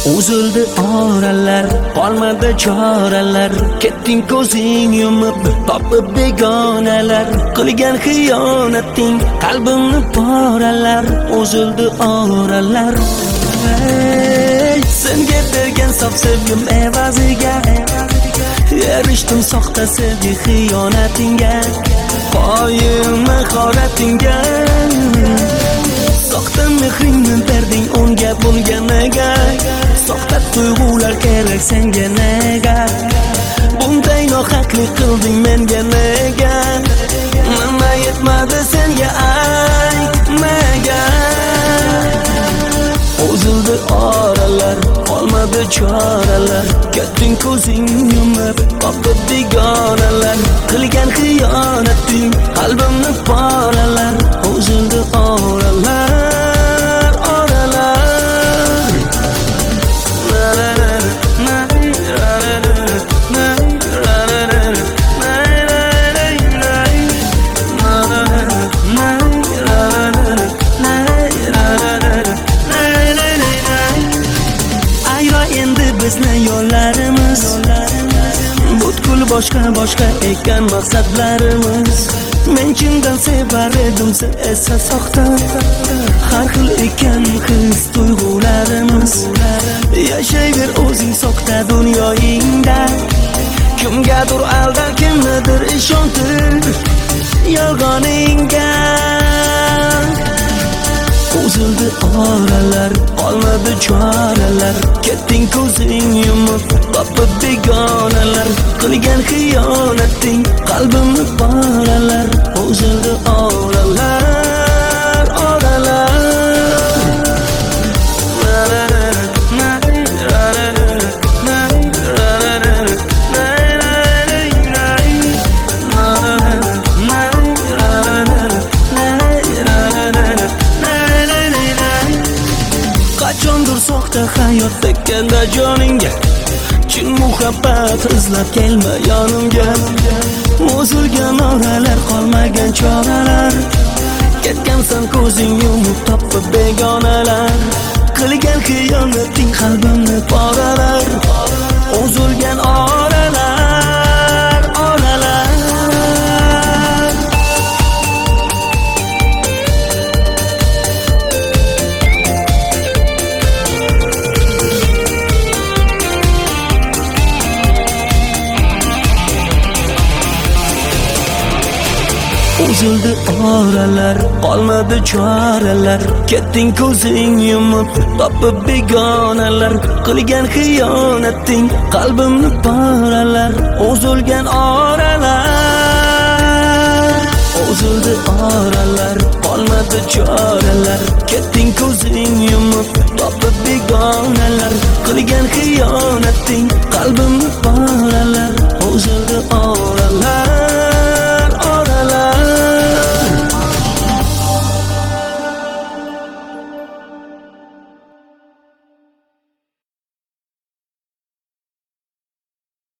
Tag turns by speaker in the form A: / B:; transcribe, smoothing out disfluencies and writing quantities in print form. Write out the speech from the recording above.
A: Uzildi oralar, qolmadi choralar. Ketding ko'zing yumib, topib begonalar. Qilgan xiyonating qalbimni poralar. Uzildi oralar. Senga bergan sof sevgim evaziga erishdim soxta sevgi xiyonatingga. Qoyil mahoratingga soxta mehringni berding unga bo'lganiga. Soxta tuyg'ular kerak senga nega? Bunday nohaqlik qilding menga nega? Nima yetmadi senga aytmaga? Uzildi oralar, qolmadi choralar. Ketding ko'zing yumib, topib begonalar. Qilgan xiyonating qalbimni poralar. Uzildi oralar, oralar. Bizni yo'llarimiz butkul boshqa ekan maqsadlarimiz. Men chindan sevar edim, sen esa soxta. Har xil ekan his tuyg'ularimiz. Yashayver o'zing soxta dunyoingda. Kimgadir aldar, kimnidir ishontir yolg'oningga. Uzildi oralar, qolmadi choralar. Ketding ko'zing yumib, topib begonalar. Qilgan xiyonating qalbimni poralar. Uzildi oralar, oralar. Qachondir soxta hayot tekkanda joningga, chin muhabbat izlab kelma yonimga. Uzilgan oralar, qolmagan choralar. Ketgansan ko'zing yumib, topib begonalar. Qilgan xiyonating qalbimni poralar. Uzilgan oralar, oralar. Uzildi oralar, qolmadi choralar. Ketding ko'zing yumib, topib begonalar. Qilgan xiyonating qalbimni poralar. Uzilgan oralar, uzildi oralar, qolmadi choralar. Ketding ko'zing yumib, topib begonalar. Qilgan xiyonating qalbimni poralar. Uzildi oralar.